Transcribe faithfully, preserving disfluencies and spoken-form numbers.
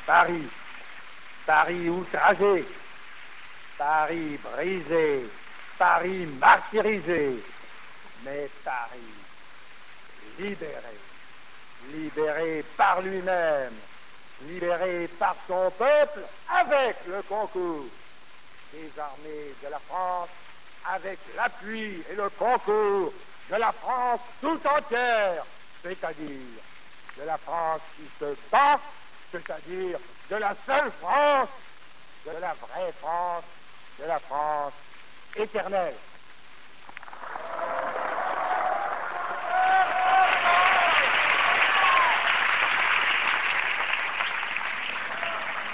Paris, Paris outragé, Paris brisé, Paris martyrisé, mais Paris libéré, libéré par lui-même, libéré par son peuple avec le concours des armées de la France, avec l'appui et le concours de la France tout entière, c'est-à-dire de la France qui se bat, c'est-à-dire de la seule France, de la vraie France, de la France éternelle.